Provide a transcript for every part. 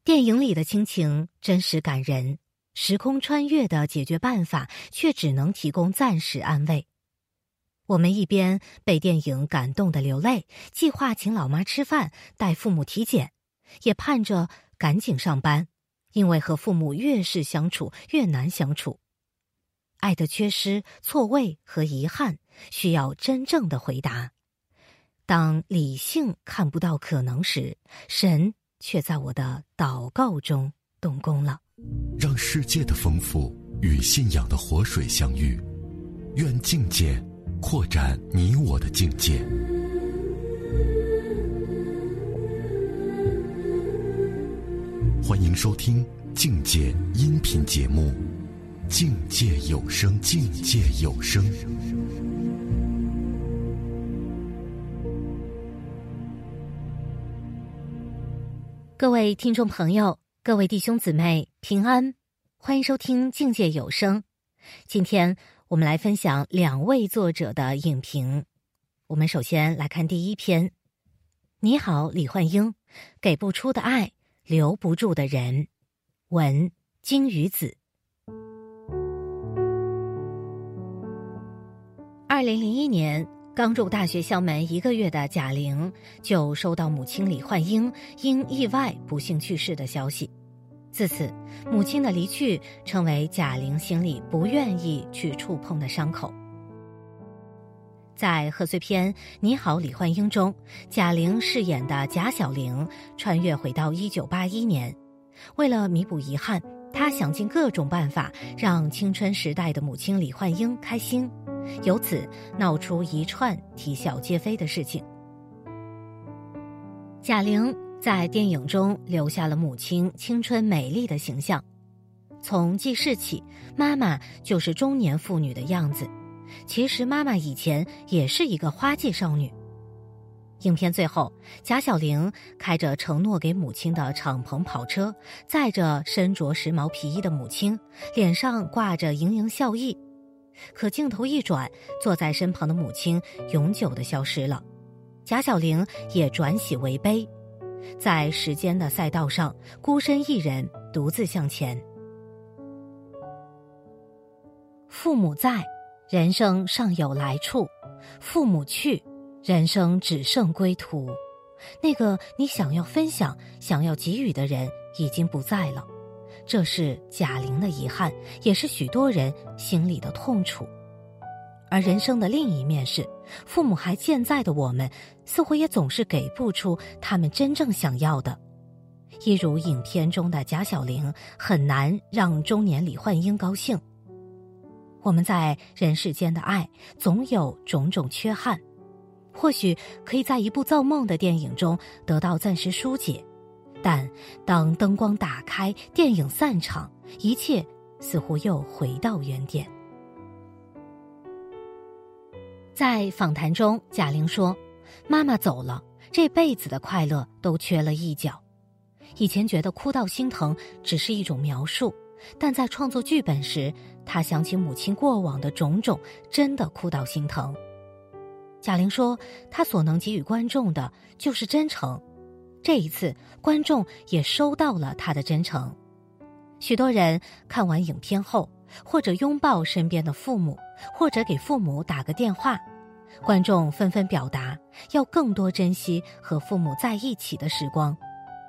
电影里的亲情真实感人，时空穿越的解决办法却只能提供暂时安慰。我们一边被电影感动的流泪，计划请老妈吃饭，带父母体检，也盼着赶紧上班，因为和父母越是相处越难相处。爱的缺失、错位和遗憾需要真正的回答。当理性看不到可能时，神却在我的祷告中动工了。 让世界的丰富与信仰的活水相遇，愿境界扩展你我的境界。欢迎收听境界音频节目《境界有声》，境界有声。 各位听众朋友，各位弟兄姊妹平安，欢迎收听境界有声。今天我们来分享2位作者的影评。我们首先来看第一篇。你好，李焕英，给不出的爱，留不住的人。文金鱼子。2001年刚入大学校门1个月的贾玲，就收到母亲李焕英因意外不幸去世的消息。自此，母亲的离去成为贾玲心里不愿意去触碰的伤口。在贺岁片《你好，李焕英》中，贾玲饰演的贾小玲穿越回到1981年，为了弥补遗憾，她想尽各种办法让青春时代的母亲李焕英开心，由此闹出一串啼笑皆非的事情。贾玲在电影中留下了母亲青春美丽的形象，从记事起，妈妈就是中年妇女的样子。其实妈妈以前也是一个花季少女。影片最后，贾小玲开着承诺给母亲的敞篷跑车，载着身着时髦皮衣的母亲，脸上挂着盈盈笑意。可镜头一转，坐在身旁的母亲永久地消失了，贾小玲也转喜为悲，在时间的赛道上孤身一人独自向前。父母在，人生尚有来处；父母去，人生只剩归途。那个你想要分享、想要给予的人已经不在了，这是贾玲的遗憾，也是许多人心里的痛楚。而人生的另一面是，父母还健在的我们，似乎也总是给不出他们真正想要的。一如影片中的贾小玲，很难让中年李焕英高兴。我们在人世间的爱，总有种种缺憾，或许可以在一部造梦的电影中得到暂时疏解，但当灯光打开，电影散场，一切似乎又回到原点。在访谈中，贾玲说，妈妈走了，这辈子的快乐都缺了一角。以前觉得哭到心疼只是一种描述，但在创作剧本时，她想起母亲过往的种种，真的哭到心疼。贾玲说，她所能给予观众的就是真诚，这一次观众也收到了她的真诚。许多人看完影片后，或者拥抱身边的父母，或者给父母打个电话，观众纷纷表达要更多珍惜和父母在一起的时光。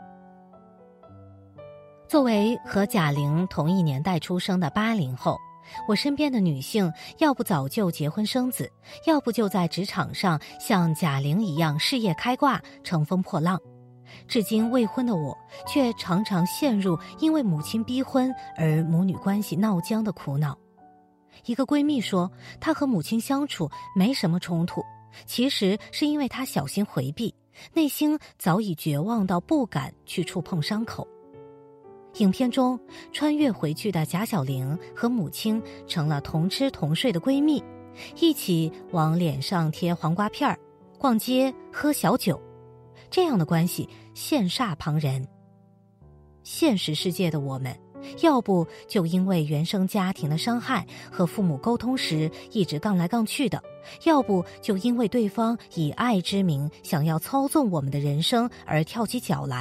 作为和贾玲同一年代出生的80后，我身边的女性要不早就结婚生子，要不就在职场上像贾玲一样事业开挂，乘风破浪。至今未婚的我，却常常陷入因为母亲逼婚而母女关系闹僵的苦恼。一个闺蜜说，她和母亲相处没什么冲突，其实是因为她小心回避，内心早已绝望到不敢去触碰伤口。影片中穿越回去的贾小玲和母亲成了同吃同睡的闺蜜，一起往脸上贴黄瓜片，逛街喝小酒，这样的关系羡煞旁人。现实世界的我们，要不就因为原生家庭的伤害和父母沟通时一直杠来杠去的，要不就因为对方以爱之名想要操纵我们的人生而跳起脚来，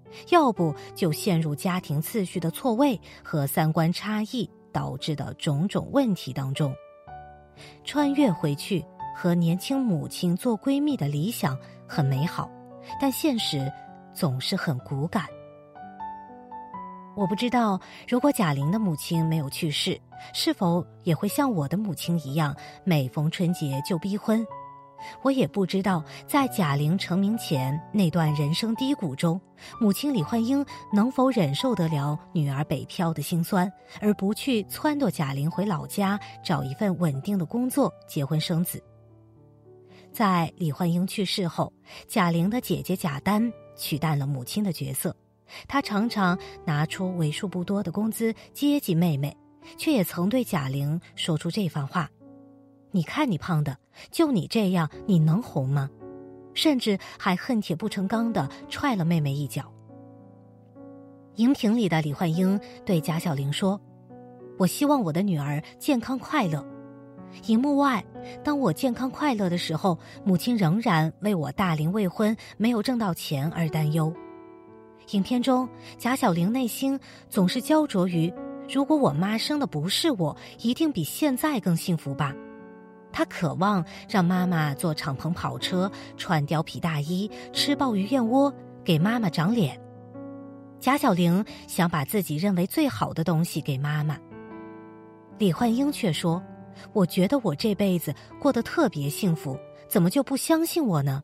要不就陷入家庭次序的错位和三观差异导致的种种问题当中。穿越回去和年轻母亲做闺蜜的理想很美好，但现实总是很骨感。我不知道，如果贾玲的母亲没有去世，是否也会像我的母亲一样，每逢春节就逼婚。我也不知道，在贾玲成名前那段人生低谷中，母亲李焕英能否忍受得了女儿北漂的辛酸，而不去撺掇贾玲回老家找一份稳定的工作，结婚生子。在李焕英去世后，贾玲的姐姐贾丹取代了母亲的角色，她常常拿出为数不多的工资接济妹妹，却也曾对贾玲说出这番话：你看你胖的，就你这样，你能红吗？甚至还恨铁不成钢地踹了妹妹一脚。荧屏里的李焕英对贾晓玲说：我希望我的女儿健康快乐。荧幕外，当我健康快乐的时候，母亲仍然为我大龄未婚没有挣到钱而担忧。影片中，贾晓玲内心总是焦灼于，如果我妈生的不是我，一定比现在更幸福吧。她渴望让妈妈坐敞篷跑车，穿貂皮大衣，吃鲍鱼燕窝，给妈妈长脸。贾晓玲想把自己认为最好的东西给妈妈。李焕英却说：我觉得我这辈子过得特别幸福，怎么就不相信我呢？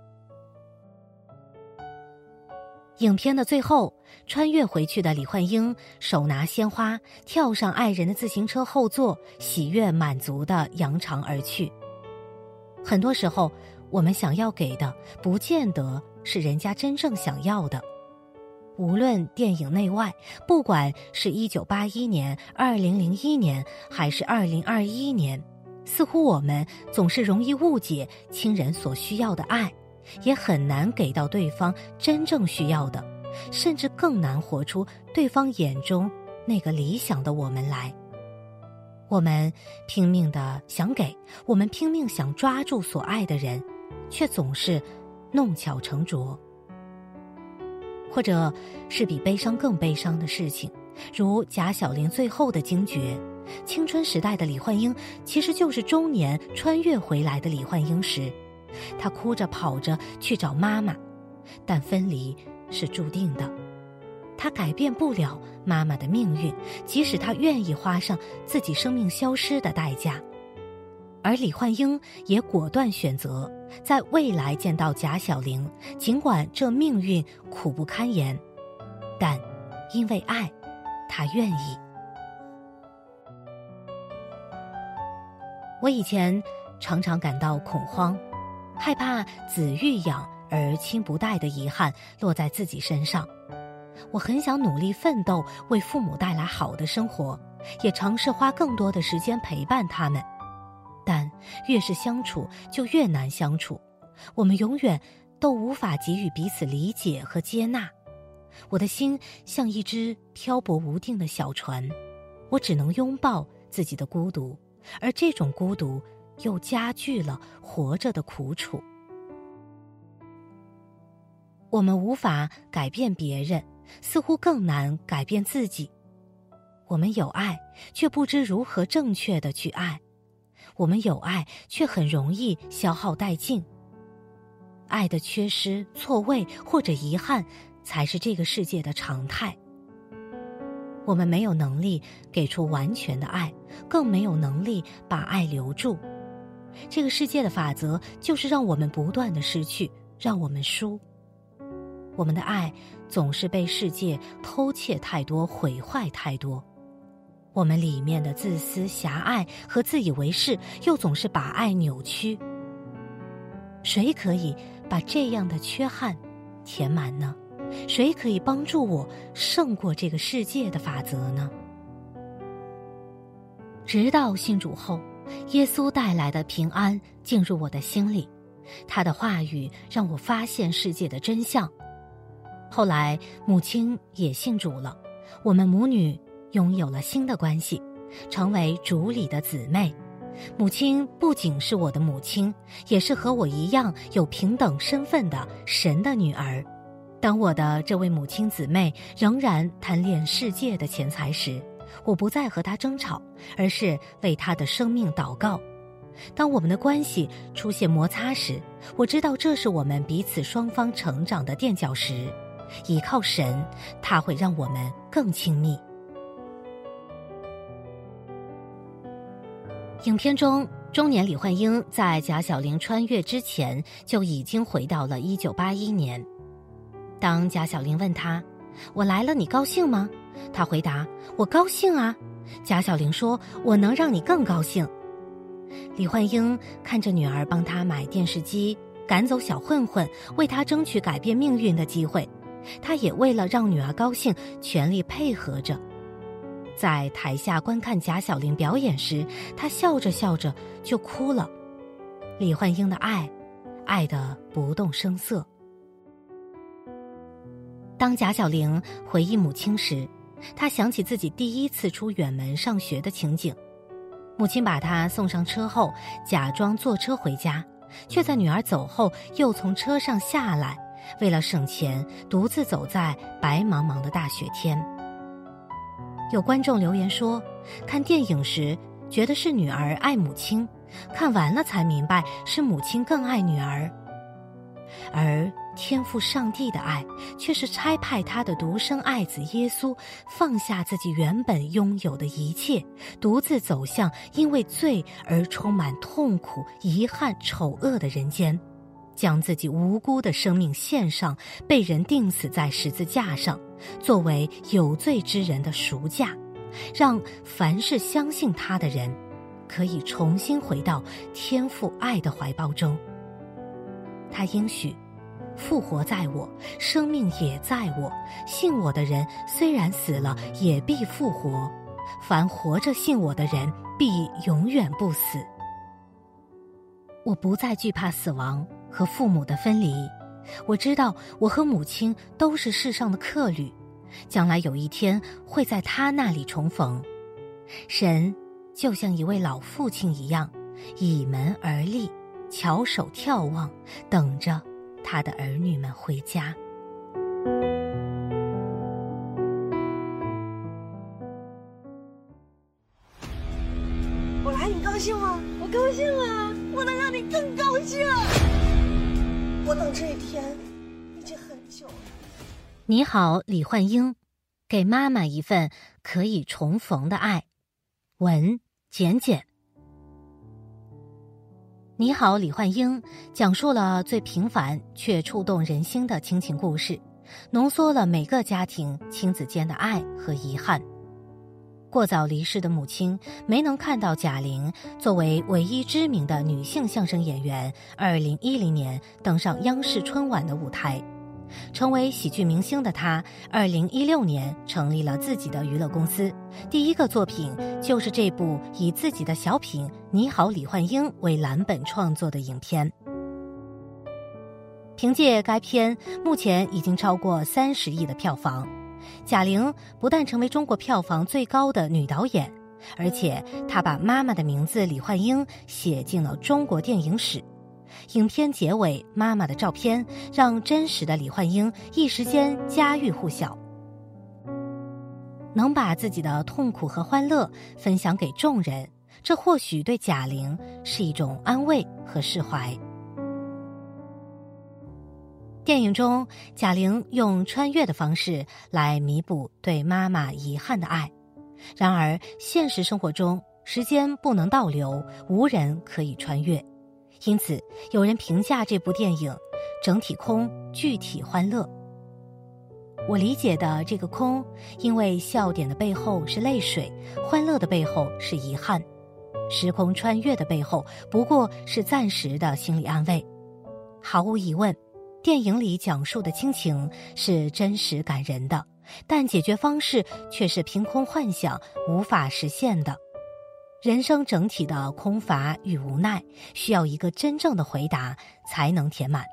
影片的最后，穿越回去的李焕英手拿鲜花，跳上爱人的自行车后座，喜悦满足地扬长而去。很多时候，我们想要给的，不见得是人家真正想要的。无论电影内外，不管是1981年、2001年，还是2021年，似乎我们总是容易误解亲人所需要的爱，也很难给到对方真正需要的，甚至更难活出对方眼中那个理想的我们来。我们拼命地想给，我们拼命想抓住所爱的人，却总是弄巧成拙。或者是比悲伤更悲伤的事情，如贾晓玲最后的惊觉，青春时代的李焕英其实就是中年穿越回来的李焕英时，她哭着跑着去找妈妈，但分离是注定的，她改变不了妈妈的命运，即使她愿意花上自己生命消失的代价。而李焕英也果断选择在未来见到贾晓玲，尽管这命运苦不堪言，但因为爱，她愿意。我以前常常感到恐慌，害怕子欲养而亲不待的遗憾落在自己身上。我很想努力奋斗，为父母带来好的生活，也尝试花更多的时间陪伴他们。但越是相处就越难相处，我们永远都无法给予彼此理解和接纳。我的心像一只漂泊无定的小船，我只能拥抱自己的孤独，而这种孤独又加剧了活着的苦楚。我们无法改变别人，似乎更难改变自己。我们有爱，却不知如何正确地去爱。我们有爱，却很容易消耗殆尽。爱的缺失、错位或者遗憾，才是这个世界的常态。我们没有能力给出完全的爱，更没有能力把爱留住。这个世界的法则就是让我们不断地失去，让我们输。我们的爱总是被世界偷窃太多，毁坏太多。我们里面的自私、狭隘和自以为是，又总是把爱扭曲。谁可以把这样的缺憾填满呢？谁可以帮助我胜过这个世界的法则呢？直到信主后，耶稣带来的平安进入我的心里，他的话语让我发现世界的真相。后来母亲也信主了，我们母女拥有了新的关系，成为主里的姊妹。母亲不仅是我的母亲，也是和我一样有平等身份的神的女儿。 当我的这位母亲姊妹仍然贪恋世界的钱财时，我不再和她争吵，而是为她的生命祷告。当我们的关系出现摩擦时，我知道这是我们彼此双方成长的垫脚石。依靠神，他会让我们更亲密。影片中，中年李焕英在贾小玲穿越之前就已经回到了1981年。当贾小玲问他：“我来了，你高兴吗？”他回答：“我高兴啊。”贾小玲说：“我能让你更高兴。”李焕英看着女儿帮她买电视机，赶走小混混，为她争取改变命运的机会，她也为了让女儿高兴，全力配合着。在台下观看贾小玲表演时，她笑着笑着就哭了。李焕英的爱得不动声色。当贾小玲回忆母亲时，她想起自己第一次出远门上学的情景。母亲把她送上车后，假装坐车回家，却在女儿走后又从车上下来，为了省钱，独自走在白茫茫的大雪天。有观众留言说，看电影时觉得是女儿爱母亲，看完了才明白是母亲更爱女儿。而天父上帝的爱，却是差派他的独生爱子耶稣，放下自己原本拥有的一切，独自走向因为罪而充满痛苦、遗憾、丑恶的人间，将自己无辜的生命献上，被人钉死在十字架上，作为有罪之人的赎价，让凡是相信他的人可以重新回到天父爱的怀抱中。他应许，复活在我，生命也在我，信我的人虽然死了，也必复活，凡活着信我的人必永远不死。我不再惧怕死亡和父母的分离，我知道我和母亲都是世上的客旅，将来有一天会在他那里重逢。神就像一位老父亲一样，倚门而立，翘首眺望，等着他的儿女们回家。 我来，你高兴吗？我高兴啊！我能让你更高兴。我等这一天已经很久了。 你好，李焕英，给妈妈一份可以重逢的爱。文简简。你好，李焕英讲述了最平凡却触动人心的亲情故事，浓缩了每个家庭亲子间的爱和遗憾。过早离世的母亲没能看到贾玲作为唯一知名的女性相声演员2010年登上央视春晚的舞台。成为喜剧明星的她2016年成立了自己的娱乐公司，第一个作品就是这部以自己的小品《你好，李焕英》为蓝本创作的影片。凭借该片，目前已经超过30亿的票房。贾玲不但成为中国票房最高的女导演，而且她把妈妈的名字李焕英写进了中国电影史。影片结尾妈妈的照片让真实的李焕英一时间家喻户晓。能把自己的痛苦和欢乐分享给众人，这或许对贾玲是一种安慰和释怀。电影中，贾玲用穿越的方式来弥补对妈妈遗憾的爱。然而，现实生活中，时间不能倒流，无人可以穿越。因此，有人评价这部电影整体空，具体欢乐。我理解的这个空，因为笑点的背后是泪水，欢乐的背后是遗憾，时空穿越的背后不过是暂时的心理安慰。毫无疑问，电影里讲述的亲情是真实感人的，但解决方式却是凭空幻想，无法实现的。人生整体的空乏与无奈，需要一个真正的回答才能填满。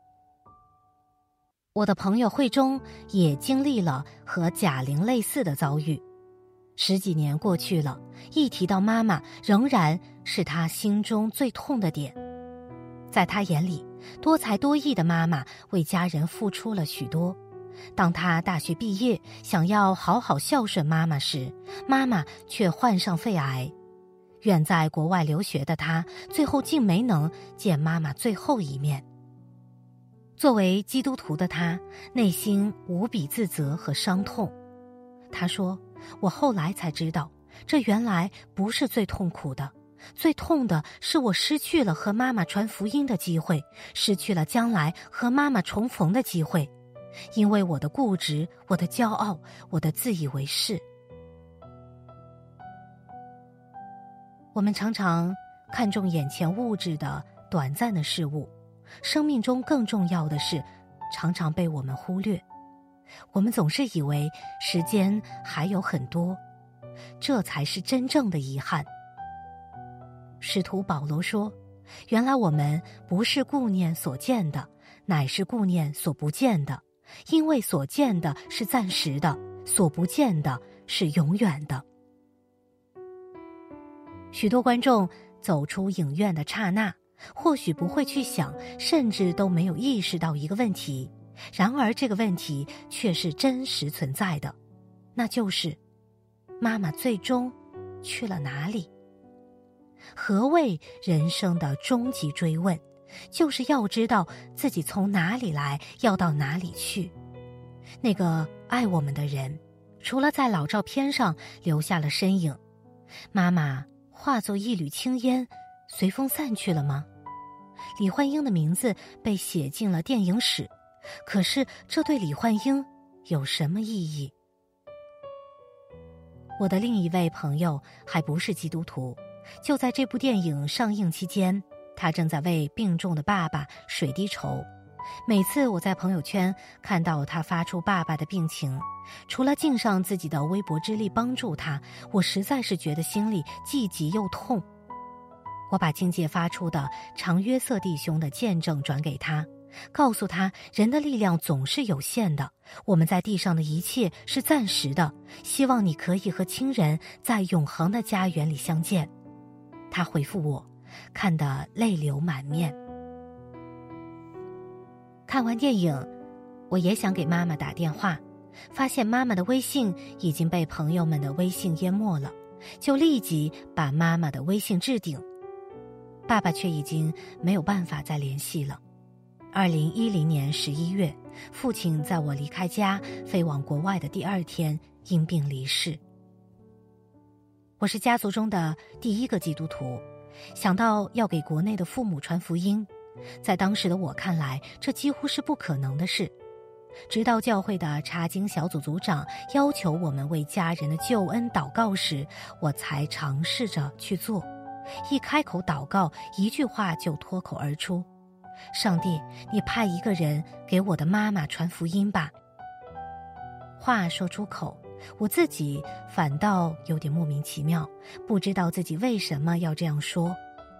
我的朋友慧中也经历了和贾玲类似的遭遇。10几年过去了，一提到妈妈，仍然是她心中最痛的点。在她眼里， 多才多艺的妈妈为家人付出了许多。当她大学毕业，想要好好孝顺妈妈时，妈妈却患上肺癌。远在国外留学的她，最后竟没能见妈妈最后一面。作为基督徒的她，内心无比自责和伤痛。她说，我后来才知道，这原来不是最痛苦的，最痛的是我失去了和妈妈传福音的机会，失去了将来和妈妈重逢的机会，因为我的固执，我的骄傲，我的自以为是。我们常常看重眼前物质的短暂的事物，生命中更重要的事常常被我们忽略。我们总是以为时间还有很多，这才是真正的遗憾。使徒保罗说，原来我们不是顾念所见的，乃是顾念所不见的，因为所见的是暂时的，所不见的是永远的。许多观众走出影院的刹那，或许不会去想，甚至都没有意识到一个问题，然而这个问题却是真实存在的，那就是妈妈最终去了哪里？何谓人生的终极追问？就是要知道自己从哪里来，要到哪里去。那个爱我们的人，除了在老照片上留下了身影，妈妈化作一缕青烟，随风散去了吗？李焕英的名字被写进了电影史，可是这对李焕英有什么意义？我的另一位朋友还不是基督徒，就在这部电影上映期间，他正在为病重的爸爸水滴筹。每次我在朋友圈看到他发出爸爸的病情，除了尽上自己的微薄之力帮助他，我实在是觉得心里既急又痛。我把经界发出的常约瑟弟兄的见证转给他，告诉他人的力量总是有限的，我们在地上的一切是暂时的，希望你可以和亲人在永恒的家园里相见。他回复我，看得泪流满面。看完电影，我也想给妈妈打电话，发现妈妈的微信已经被朋友们的微信淹没了，就立即把妈妈的微信置顶。爸爸却已经没有办法再联系了。2010年11月，父亲在我离开家飞往国外的第2天因病离世。我是家族中的第一个基督徒，想到要给国内的父母传福音，在当时的我看来，这几乎是不可能的事。直到教会的查经小组组长要求我们为家人的救恩祷告时，我才尝试着去做。一开口祷告，一句话就脱口而出：上帝，你派一个人给我的妈妈传福音吧。话说出口，我自己反倒有点莫名其妙，不知道自己为什么要这样说。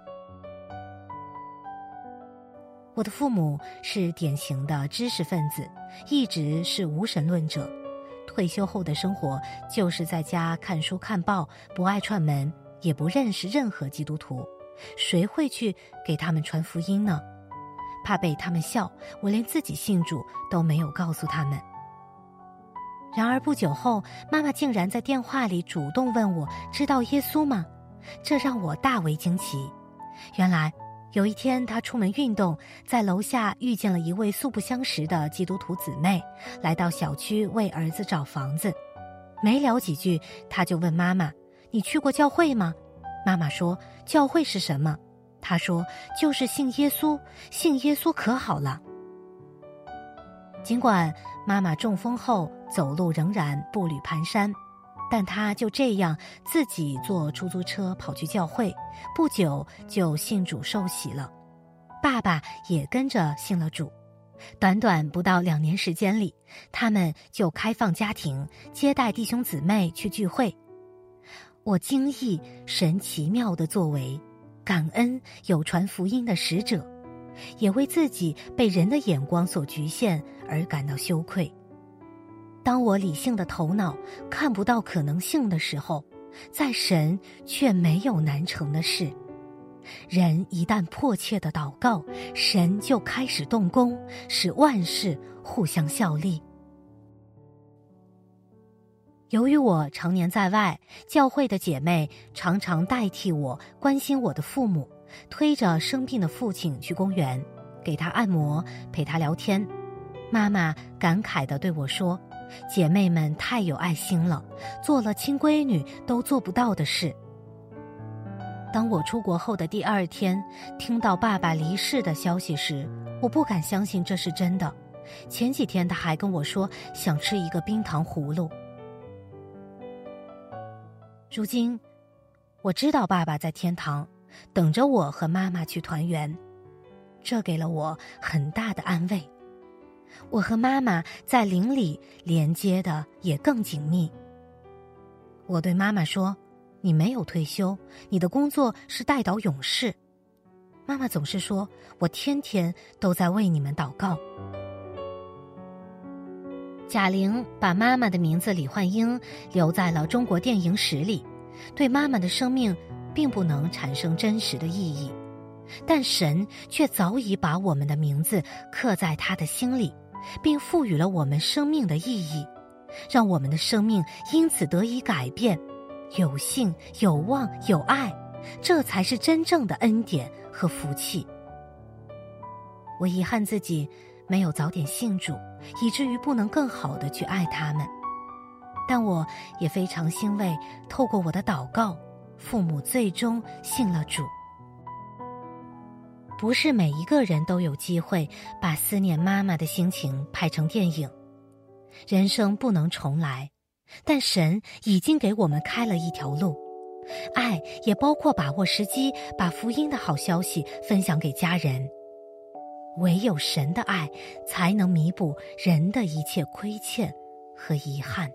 我的父母是典型的知识分子，一直是无神论者。退休后的生活就是在家看书看报，不爱串门，也不认识任何基督徒，谁会去给他们传福音呢？怕被他们笑，我连自己信主都没有告诉他们。然而不久后，妈妈竟然在电话里主动问我知道耶稣吗？这让我大为惊奇。原来有一天她出门运动，在楼下遇见了一位素不相识的基督徒姊妹，来到小区为儿子找房子。没聊几句，她就问妈妈，你去过教会吗？妈妈说，教会是什么？她说，就是信耶稣，信耶稣可好了。尽管妈妈中风后走路仍然步履蹒跚，但她就这样自己坐出租车跑去教会，不久就信主受洗了。爸爸也跟着信了主。短短不到2年时间里，他们就开放家庭，接待弟兄姊妹去聚会。我惊异神奇妙的作为，感恩有传福音的使者，也为自己被人的眼光所局限而感到羞愧。当我理性的头脑看不到可能性的时候，在神却没有难成的事。 人一旦迫切的祷告，神就开始动工，使万事互相效力。由于我常年在外，教会的姐妹常常代替我关心我的父母，推着生病的父亲去公园，给他按摩，陪他聊天。妈妈感慨地对我说，姐妹们太有爱心了，做了亲闺女都做不到的事。当我出国后的第2天，听到爸爸离世的消息时，我不敢相信这是真的。前几天他还跟我说想吃一个冰糖葫芦。如今我知道爸爸在天堂，等着我和妈妈去团圆，这给了我很大的安慰。我和妈妈在灵里连接的也更紧密。我对妈妈说，你没有退休，你的工作是代祷勇士。妈妈总是说，我天天都在为你们祷告。贾玲把妈妈的名字李焕英留在了中国电影史里，对妈妈的生命并不能产生真实的意义，但神却早已把我们的名字刻在她的心里，并赋予了我们生命的意义，让我们的生命因此得以改变，有信有望有爱，这才是真正的恩典和福气。我遗憾自己没有早点信主，以至于不能更好地去爱他们，但我也非常欣慰，透过我的祷告，父母最终信了主。不是每一个人都有机会把思念妈妈的心情拍成电影，人生不能重来，但神已经给我们开了一条路。爱也包括把握时机，把福音的好消息分享给家人。唯有神的爱才能弥补人的一切亏欠和遗憾。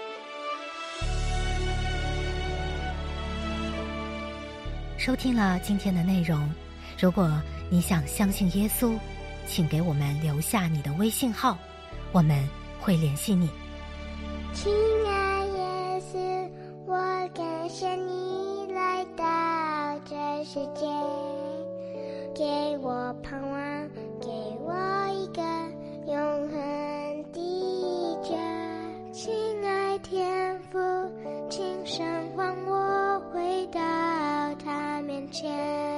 收听了今天的内容，如果你想相信耶稣，请给我们留下你的微信号，我们会联系你。 亲爱耶稣，我感谢你来到这世界，给我盼望，给我一个永恒的家。亲爱天父，请神还我回到他面前。